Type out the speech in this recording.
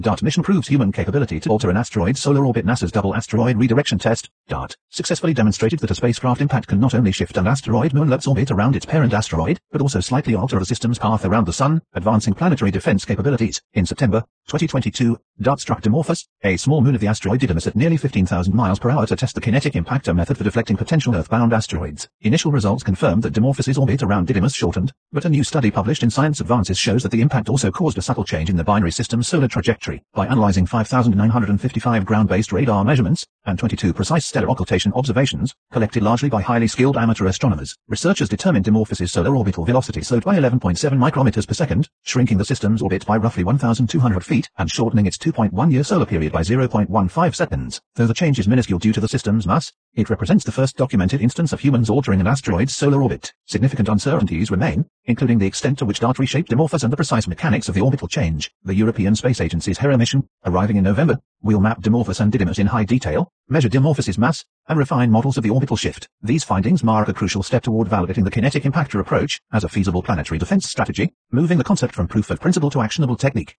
DART mission proves human capability to alter an asteroid's solar orbit. NASA's Double Asteroid Redirection Test, DART, successfully demonstrated that a spacecraft impact can not only shift an asteroid moonlet's orbit around its parent asteroid, but also slightly alter the system's path around the Sun, advancing planetary defense capabilities. In September 2022, DART struck Dimorphos, a small moon of the asteroid Didymos, at nearly 15,000 miles per hour to test the kinetic impactor method for deflecting potential Earth-bound asteroids. Initial results confirmed that Dimorphos's orbit around Didymos shortened, but a new study published in Science Advances shows that the impact also caused a subtle change in the binary system's solar trajectory. By analyzing 5,955 ground-based radar measurements and 22 precise stellar occultation observations, collected largely by highly skilled amateur astronomers, researchers determined Dimorphos's solar orbital velocity slowed by 11.7 micrometers per second, shrinking the system's orbit by roughly 1,200 feet and shortening its 2.1-year solar period by 0.15 seconds. Though the change is minuscule due to the system's mass, it represents the first documented instance of humans altering an asteroid's solar orbit. Significant uncertainties remain, including the extent to which DART reshaped Dimorphos and the precise mechanics of the orbital change. The European Space Agency's Hera mission, arriving in November, will map Dimorphos and Didymos in high detail, measure Dimorphos's mass, and refine models of the orbital shift. These findings mark a crucial step toward validating the kinetic impactor approach as a feasible planetary defense strategy, moving the concept from proof of principle to actionable technique.